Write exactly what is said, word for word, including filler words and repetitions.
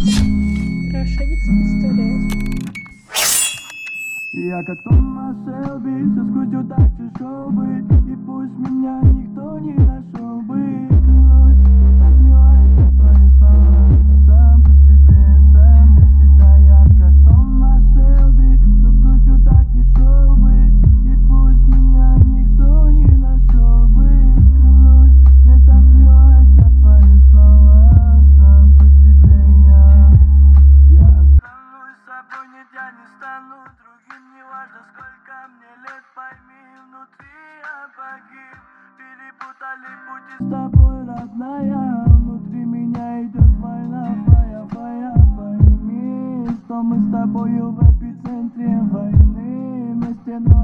Рошевец-пистолет. Я как Томас Шелби, все скрутил так чешел бы, и пусть меня никто не нашел бы. Клянусь, мне так плевать на твои слова. Сам по себе, сам за себя. Я как Томас Шелби, все скрутил так и шел бы, и пусть меня никто не нашел бы. Клянусь, мне так плевать на твои слова. Сам по себе я. Я останусь собой, нет, я не стану другим. Не важно, сколько мне лет, пойми, внутри я погиб. Перепутали пути с тобой, родная. Внутри меня идет война, фая, фая. Пойми, что мы с тобою в эпицентре войны. Вместе, но